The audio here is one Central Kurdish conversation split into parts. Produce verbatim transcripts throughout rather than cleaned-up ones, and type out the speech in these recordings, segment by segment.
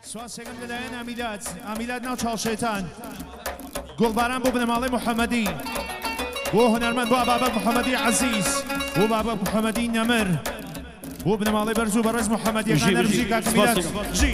سواسێکم لەلایەن ئامیلات ئامیلات ناو چاوشێتان گوڵباران بۆ بنەماڵەی محەممەدی بۆ هونەرمەند بۆ بابەک محەممەدی عەزیز بۆ بابەک محەممەدی نەمر بۆ بنەماڵەی بەرز و بەڕێز محەممەدیەکان دەربژی کاکەمیلات ژی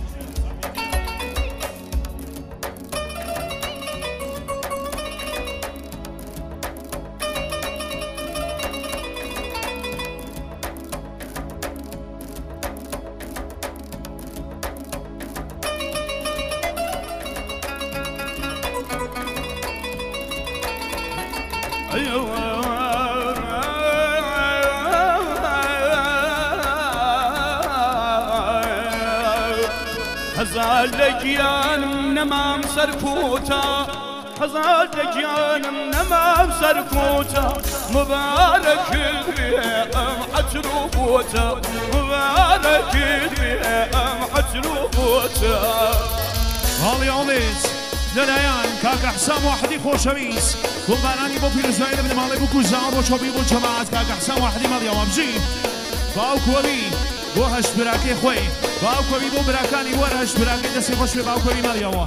هزار لجيانم نمام سركوتا هزار لجيانم نمام سركوتا مبارك ام حتروبوتا مبارك ام حتروبوتا هاڵی ئەڵێز لەلایەن کاکە حسام واحدی خۆشەویست گوڵبارانی بۆ پیرۆزبایی لە بنەماڵەی بۆ کوژاوە بۆ چۆبی بۆ جەماعەت کاکە حسام واحدی مەڵیەوە بژی باوکۆوی بۆ هەشت براکەی خۆی باوکۆوی بۆ براکانی وەرە هەشت براکەی دەستی خۆش پێ باوکۆوی مەڵیەوە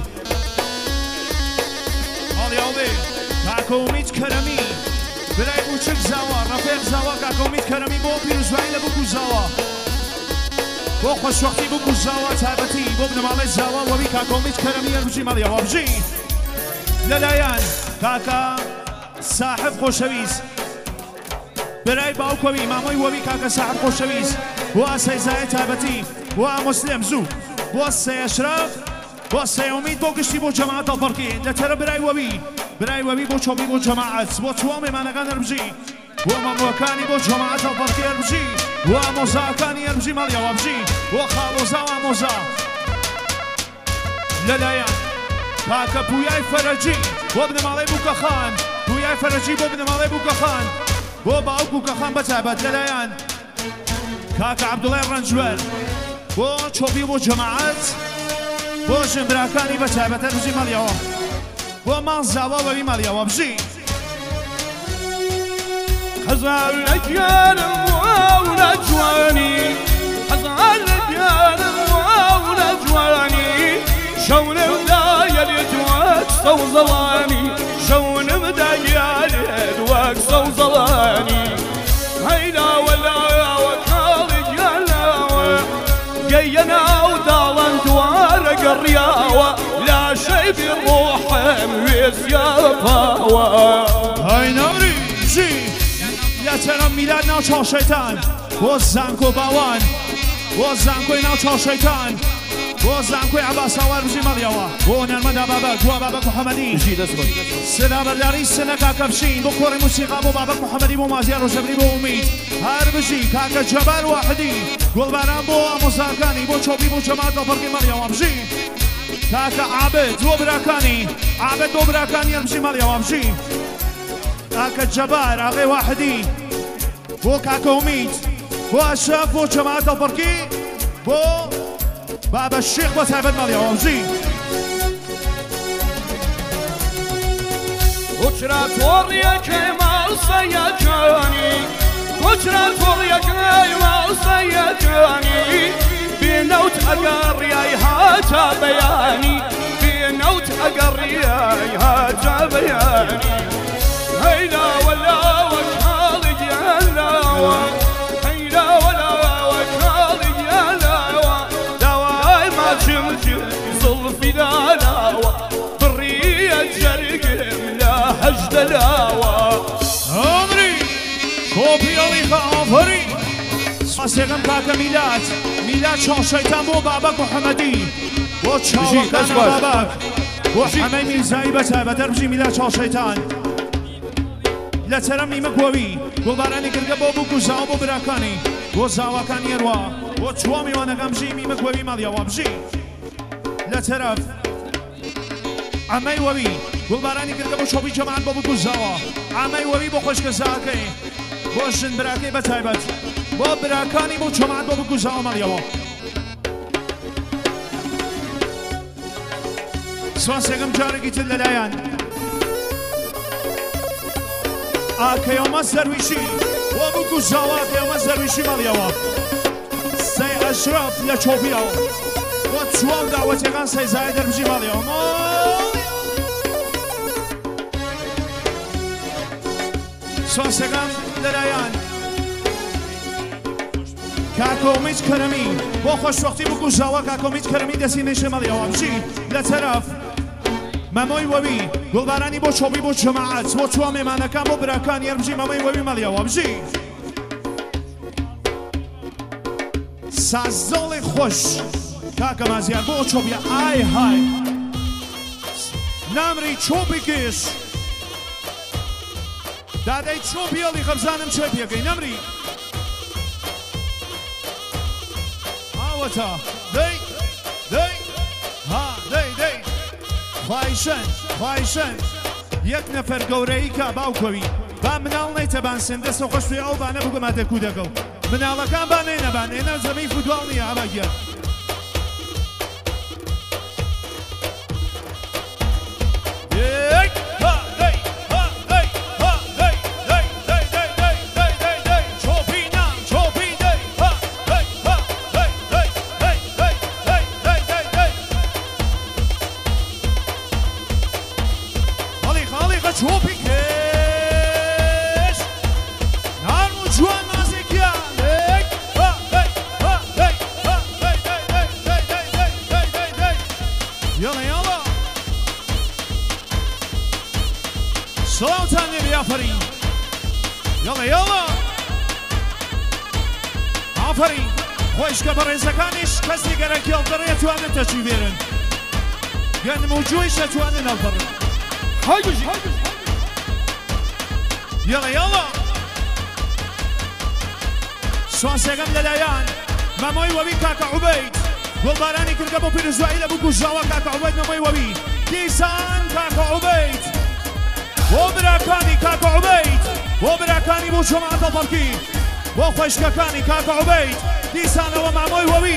هاڵی ئەڵێ کاکە ئومید کەرەمی برای بوچک زاوە ڕەفێق زاوە کاکە ئومید کەرەمی بۆ پیرۆزبایی لە بۆ کوژاوە بۆ خۆشوەختی بۆ کوژاوە تایبەتی بۆ بنەماڵەی زاوە وەوی کاکە ئومید کەرەمی هەربژی مەڵیەوە بژی لەلایەن کاکە ساحب خۆشەویست برای باوکۆوی مامۆی وەوی کاکە ساحب خۆشەویست بۆ ئاسەیزایە تایبەتی بۆ ئامۆسلێم زوو بۆ سەیەشرەف بۆ سەیۆمید بۆ گشتی بۆ جەماعەت ئەڵفەرقی لەتەرە برای وەوی برای وەوی بۆ چۆبی بۆ جەماعەت بۆ چوە مێمانەکان هەربژی بۆ مەمۆکانی بۆ جەماعەت ئەڵفەرقی هەربژی بۆ ئامۆزاکانی هەربژی مەڵیەوە بژی بۆ خاڵۆزا و ئامۆزا لەلایەن کاکە پویای فەرەجی بۆ بنەماڵەی بووکەخان پویای فەرەجی بۆ بنەماڵەی بووکەخان بۆ باوک بووکەخان بەتایبەت لەلایەن کاکە عەبدوڵای ڕەنجبەر بۆ چۆبی بۆ جەماعەت بۆ ژنبراکانی بەتایبەت هەربژی مەڵیەوە بۆ ماڵ زاوە وەوی مەڵیەوە بژی هزار لجيانم واو لجواني هزار لجيانم واو لجواني شون بداية لتواك صوزلاني شون بداية لتواك صوزلاني هيلا ولا وكالي جلاوة جينا ودالن دوارق الرياوة لا شي بروح مويس يا فاوة هاي نوري جي يا ترى ميلاد ناو چاو شيطان بۆ زانکۆ باوان بۆ زانکۆی ناو چاو شەیتان بۆ زانکۆی عەباس هاوار بژی مەڵیەوە بۆ هونەرمەندا بابەک بۆ بابەک محەممەدی سدا بەرداری سنە کاکە بشین بۆ کۆڕی موسیقا بۆ بابەک محەممەدی بۆ مازیار ڕۆژەبری بۆ ئومید هەر بژی کاکە جەبار واحدی گوڵباران بۆ ئامۆزاکانی بۆ چۆبی بۆ جەماعەت ئەڵفەرقی مەڵیەوە بژی کاکە عابد بۆ براکانی عابد بۆ براکانی هەر بژی مەڵیەوە بژی کاکە جەبار ئاغای واحدی بۆ کاکە ئومید بۆ ئەشرەف بۆ جەماعەت ئەڵفەرقی بۆ بابە شێخ بە تایبەت مەڵیەوە بژی وچرا تۆڕیەکەی ماڵسەیەکانی وچرا تۆڕیەکەی ماڵسەیەکانی بێنەوت ئەگەر ڕیای هاتە بەیانی بێنەوت ئەگەر ڕیای هاتە بەیانی هەیلا وەلا وەکاڵی گیالاوە هەیلا وەلا وەکاڵی گیالاوە داوای ماچم زڵفی دالاوە بڕیە جەرگم لە هەژدەلاوە ئەمری کۆپیەڵی خەئافەری سێغم کاکە میلاد میلاد چاو شەیتان بۆ بابەک محەممەدی بۆ چاوەکان بابەک بۆ حەمەی میرزایی بەتایبەت هەربژی میلاد چاو شەیتان لە تەرەم نیمە کۆوی گوڵبارانی گرگە بۆ بکوژاوە بۆ براکانی بۆ زاواکانی هەروە بۆ چوە میوانەکان بژی میمە کۆوی مەڵیەوە بژی لە تەرەف ئەمەی وەوی گوڵبارانی گرگە بۆ چۆبی جەماعەت بۆ بکوژاوە ئەمەی وەوی بۆ خۆشکەزاکەی بۆ ژن براکەی بەتایبەت بۆ براکانی بۆ جەماعەت بۆ بکوژاوە مەڵیەوە سواسێکم جارێکی تر لەلایەن ئاکەیەومە زەرویشی بۆ بکوژاوە ئاکەیەومە زەرویشی مەڵیەوە سەی ئەشرەف لە چۆبیەوە بۆ چوار داوەتیەکان سەیزای دەربژی ماڵیەوە سۆسەکان لەلایەن کاکۆمیچ کەرەمی بۆ خۆشوەختی بکوژاوە کاکۆمیچ کەرەمی دەستی نێشە مەڵیەوە بژی لە تەرەف مەمۆی وەوی گوڵبارانی بۆ چۆبی بۆ جەماعەت بۆ چوار مێمانەکان بۆ براکان یاربژی مەمۆی وەوی مەڵیەوە بژی سازدڵی خۆش کاکە مازیار بۆ چۆبیە ئای های نامری چۆبی گەش دادەی چۆبیێڵی خەبزانم چێ پێگەی نەمری هاوەتە دەی دەی ها دەی دەی خواهشن خواهشن یەک نەفەر گەورەی کا باوکۆوی با مناڵ نەیتەبان سندەسە خۆش پێ ئەو بانە بگەمە دەکو دەگەڵ مناڵەکان با نێنەبان ئێنە زەمەی فوتباڵ نییە ئەمەگیە خۆشکە بە ڕێزەکانیش کەسی گەرەکی ئەڵدەڕێ توانن تەچی بێرن گەنم و جوۆیش ئەتوانن ئەڵدەڕن یەڵە یەڵە سوانسێگەم لەلایەن مەمۆی وەوی کاکە عوبەید گۆڵبارانی کردە بۆ پیرۆزبایی لە بکوژاوە کاکە عوبەید مەمۆی وەوی دیسان کاکە عوبەید بۆ براکانی کاکە عوبەید بۆ براکانی بۆ جەماعەتە بەڵکی بۆ خۆشکەکانی کاکە عوبەید دیسانەوە مامۆی وەوی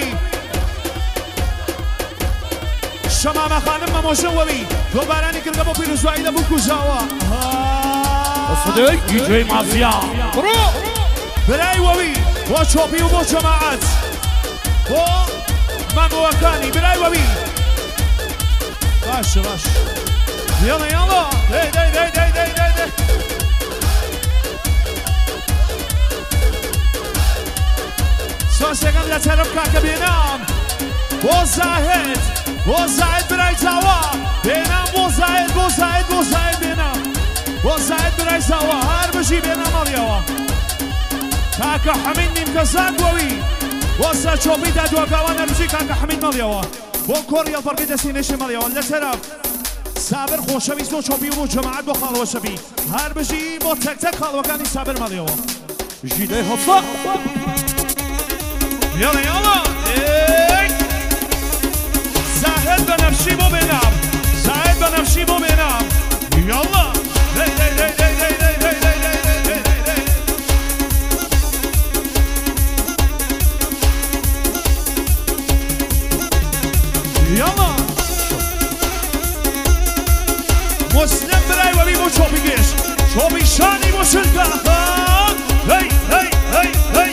شەمامە خانم مەمۆژە وەوی گۆڵبارانی کردە بۆ پیرۆزبایی لە بکوژاوە صدای دیجی مازیار برو برای وەوی بۆ چۆپی و بۆ جەماعەت بۆ مامۆوەکانی برای وەوی باشە باش یاڵە یاڵە دەی دەی دەی دەی دەی دەی دەی سۆسەکەم لە تەرەف کاکە بێنام بۆ زاهد بۆ زاهد برای چاوە بێنام بۆ زاهد بۆ زاهد بۆ زاهد بێنام بۆ زاهد برای چاوە هەر بژی بێنە مەڵیەوە کاکە حەمید نیمکەزان بۆوی بۆ سە چۆپی دادوەکەوە نەربژی کاکە حەمید مەڵیەوە بۆ کۆڕی هەڵپەڕکەی دەستی نێشێ مەڵیەوە لە تەرەف سابر خۆشەویست بۆ چۆپی و بۆ جەماعەت بۆ خاڵەوە شەبی هەر بژی بۆ تەک تەک خاڵەوەکانی سابر مەڵیەوە ژیدەی هەفسە يلا يلا ايه زاهد بنفسي مو بينام زاهد بنفسي مو بينام يلا هي هي هي هي هي هي هي يلا مسلم براي وبي مو شوبي جيش شوبي شاني مو شركة هي هي هي هي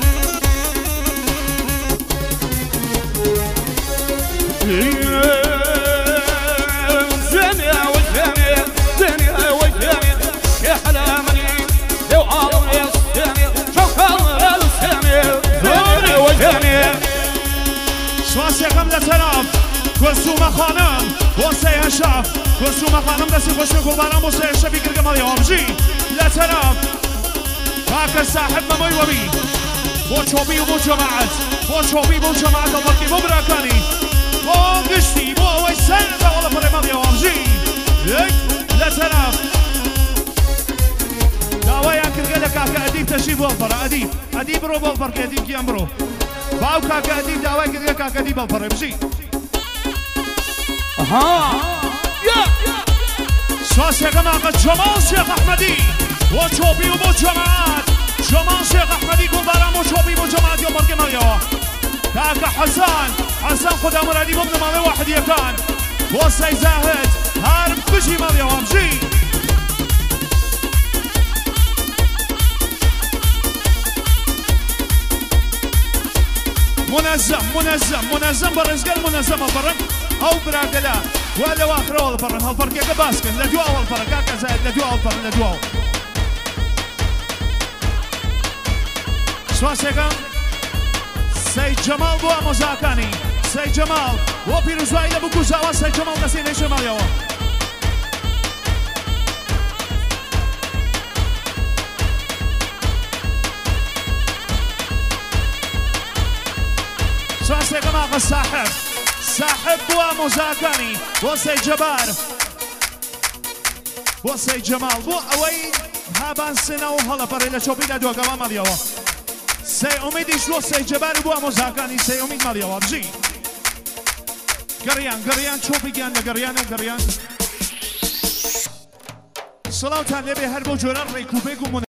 الدنيا والدنيا الدنيا والدنيا يا حلامني لو عارض الدنيا شوفها الدنيا الدنيا والدنيا سواسي قبل تراب كرسومة خانم وسيها شاف كرسومة خانم دسي خوش من قربانم وسيها شافي كرقم علي وامجي لا تراب هاك الساحب مموي وبي بو شوبي وبو جماعت بو شوبي بو جماعت الضرقي بو براكاني بۆ گشتی بۆ ئەوەی سەرەتا وەڵە پەڕێمەڵی ئەوامژی یەک لە تەرەف داوایان کردگە لە کاکە ئەدیب تەشریف بۆ هەڵپەڕە ئەدیب ئەدیب بڕۆ بۆ هەڵپەڕکە ئەدیب گیان بڕۆ باو کاکە ئەدیب داوای کردگە کاکە ئەدیب هەڵپەڕێ بژی سواسێکەم ئاقە جەماڵ شێخ ئەحمەدی بۆ چۆپی و بۆ جەماعەت جەماڵ شێخ ئەحمەدی گوڵباران بۆ چۆپی بۆ جەماعەتی و پەڕکەمەڵیەوە کاکە حەسان حەسان خۆدا مەرادی بۆ بنە ماڵێ واحدیەکان بۆ سەی زاهد هەر بژی مەڵیەوە بژی منظم منظم منظم برزقل منظم الفرق او براقلا ولا واخر اول فرق هالفرق باسكن لدوا اول فرق هكا زايد لدوا اول فرق لدوا سواسيكا سيد جمال بوا مزاكاني سيد جمال و پیروزوایی لبو گزاوا سيد جمال نسینه شمال یوا سواسيكا ماغا صاحب صاحب بوا مزاكاني و سيد جبار و سيد جمال بو اوي هابان سنه و هلا بريلا شوبي لدوا قوا مال یوا سي امیدیش و سي جبار بوا مزاكاني سي امید مال یوا بجي قريان قريان شوفي جان قريان قريان صلاة على النبي هربو جوران ريكوبيكو